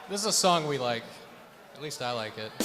This is a song we like. At least I like it.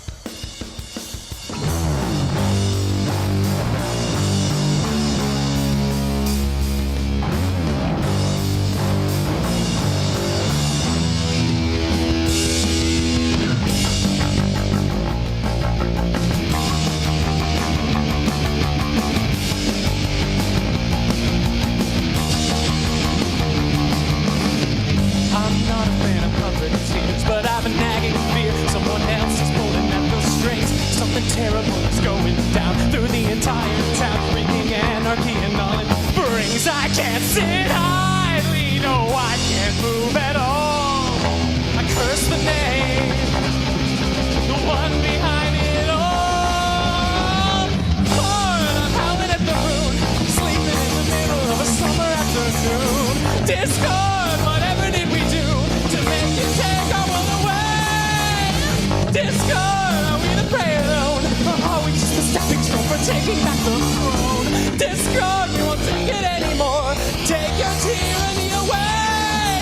But I've a nagging fear someone else is pulling at the strings. Something terrible is going down through the entire town, wreaking anarchy and all it brings. I can't sit idly, no, I can't move at all. I curse the name, the one behind it all. Lord, I'm howling at the moon, sleeping in the middle of a summer afternoon. Discord, whatever did we do to make you take our world away? Discord, are we the prey alone? Or are we just a stepping stone for taking back the throne? Discord, we won't take it anymore. Take your tyranny away.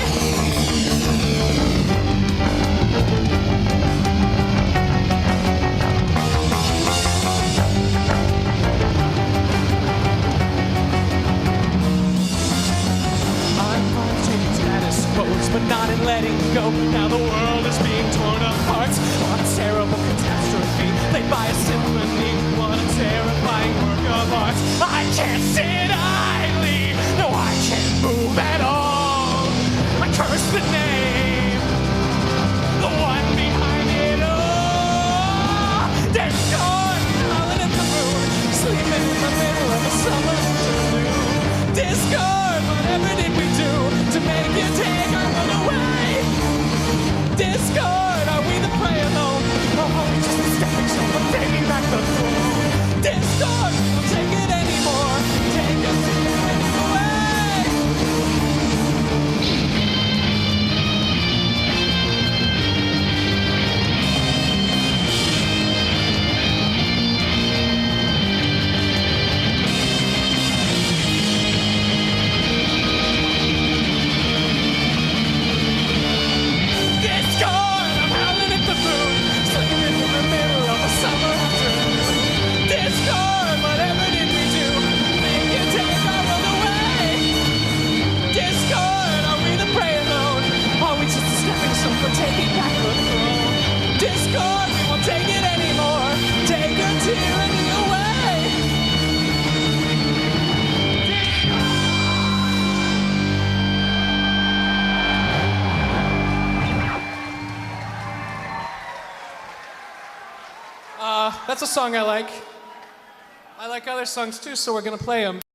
I'm punching status quos, but not in letting go. Now the world is being torn apart. What a terrible catastrophe, played by a symphony. What a terrifying work of art. I can't sit idly, no, I can't move at all. I curse the name, the one behind it all. There's gone, howling at the moon, sleeping in the middle of a summer afternoon. Discord, whatever did we do to make you take our world away? Discord, are we the prey alone? Or are we just a stepping stone for taking back the throne? Discord, we won't take it anymore. Take us away. Discord, I'm howling at the moon, sleeping in the middle of a summer afternoon. Discord, whatever did we do to make you take our world away? Discord, are we the prey alone? Are we just a stepping stone for taking back the throne? Discord, we won't take it anymore. Take your tyranny away. That's a song I like. I like other songs too, so we're gonna play them.